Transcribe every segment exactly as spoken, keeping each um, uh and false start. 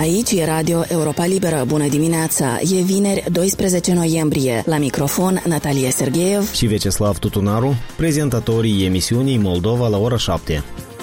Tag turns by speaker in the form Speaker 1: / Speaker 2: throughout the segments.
Speaker 1: Aici e Radio Europa Liberă. Bună dimineața! E vineri, doisprezece noiembrie. La microfon, Natalia Sergeev
Speaker 2: și Veceslav Tutunaru, prezentatorii emisiunii Moldova la ora șapte.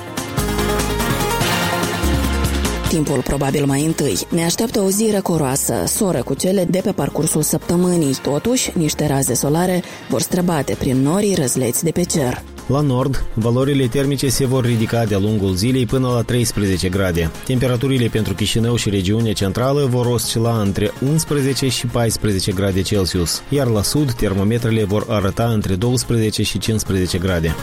Speaker 1: Timpul probabil mai întâi. Ne așteaptă o zi răcoroasă, soră cu cele de pe parcursul săptămânii. Totuși, niște raze solare vor străbate prin norii răzleți de pe cer.
Speaker 2: La nord, valorile termice se vor ridica de-a lungul zilei până la treisprezece grade. Temperaturile pentru Chișinău și regiunea centrală vor oscila între unsprezece și paisprezece grade Celsius, iar la sud termometrele vor arăta între douăsprezece și cincisprezece grade.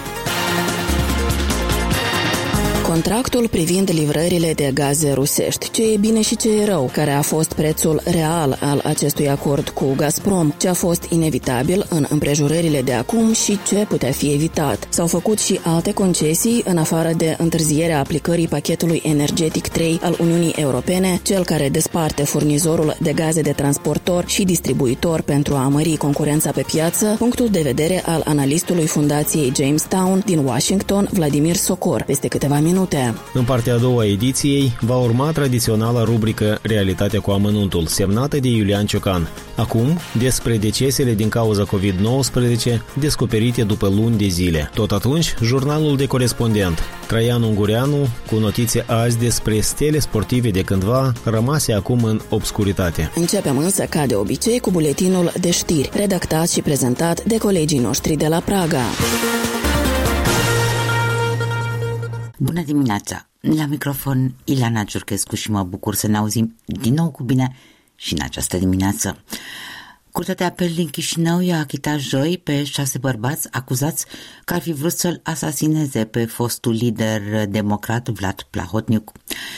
Speaker 1: Contractul privind livrările de gaze rusești, ce e bine și ce e rău, care a fost prețul real al acestui acord cu Gazprom, ce a fost inevitabil în împrejurările de acum și ce putea fi evitat. S-au făcut și alte concesii în afară de întârzierea aplicării pachetului energetic trei al Uniunii Europene, cel care desparte furnizorul de gaze de transportor și distribuitor pentru a mări concurența pe piață, punctul de vedere al analistului Fundației Jamestown din Washington, Vladimir Socor, peste câteva minute.
Speaker 2: În partea a doua a ediției va urma tradiționala rubrică Realitatea cu amănuntul, semnată de Iulian Ciocan. Acum, despre decesele din cauza covid nouăsprezece descoperite după luni de zile. Tot atunci, jurnalul de corespondent Traian Ungureanu, cu notițe azi despre stele sportive de cândva rămase acum în obscuritate.
Speaker 1: Începem însă, ca de obicei, cu buletinul de știri, redactat și prezentat de colegii noștri de la Praga.
Speaker 3: Bună dimineața! La microfon Ileana Giurchescu și mă bucur să ne auzim din nou cu bine și în această dimineață. Curtea de apel din Chișinău i-a achitat joi pe șase bărbați acuzați că ar fi vrut să-l asasineze pe fostul lider democrat Vlad Plahotniuc.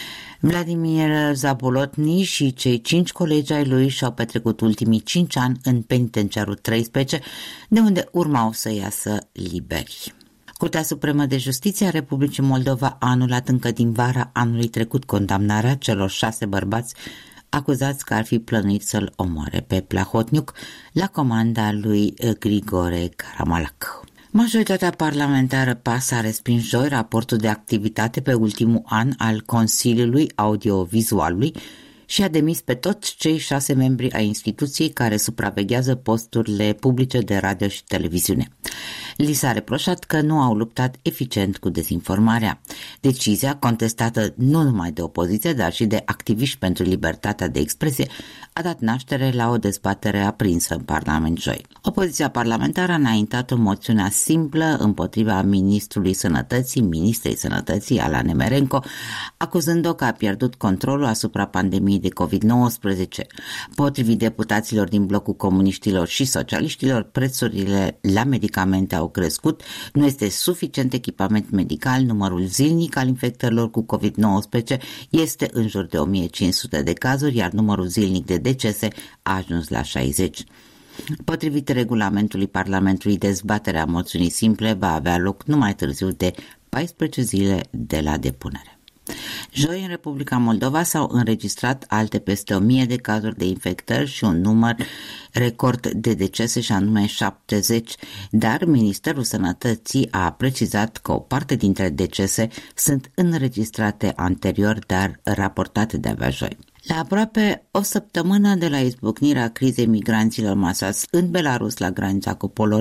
Speaker 3: Vladimir Zabolotny și cei cinci colegi ai lui și-au petrecut ultimii cinci ani în penitenciarul treisprezece, de unde urmau să iasă liberi. Curtea Supremă de Justiție a Republicii Moldova a anulat încă din vara anului trecut condamnarea celor șase bărbați acuzați că ar fi plănuit să-l omoare pe Plahotniuc la comanda lui Grigore Karamalak. Majoritatea parlamentară P A S a respins joi raportul de activitate pe ultimul an al Consiliului Audiovizualului și a demis pe toți cei șase membri ai instituției care supraveghează posturile publice de radio și televiziune. Li s-a reproșat că nu au luptat eficient cu dezinformarea. Decizia, contestată nu numai de opoziție, dar și de activiști pentru libertatea de expresie, a dat naștere la o dezbatere aprinsă în Parlament joi. Opoziția parlamentară a înaintat o moțiune simplă împotriva ministrului sănătății, ministrei sănătății, Ala Nemerenko, acuzând-o că a pierdut controlul asupra pandemiei de covid nouăsprezece. Potrivit deputaților din blocul comuniștilor și socialiștilor, prețurile la medicamente au crescut, nu este suficient echipament medical, numărul zilnic al infectărilor cu covid nouăsprezece este în jur de o mie cinci sute de cazuri, iar numărul zilnic de decese a ajuns la șaizeci. Potrivit regulamentului Parlamentului, dezbaterea moțiunii simple va avea loc numai târziu de paisprezece zile de la depunere. Joi, în Republica Moldova s-au înregistrat alte peste o mie de cazuri de infectări și un număr record de decese, și anume șaptezeci, dar Ministerul Sănătății a precizat că o parte dintre decese sunt înregistrate anterior, dar raportate de-abia joi. La aproape o săptămână de la izbucnirea crizei migranților masați în Belarus la granița cu Polonia,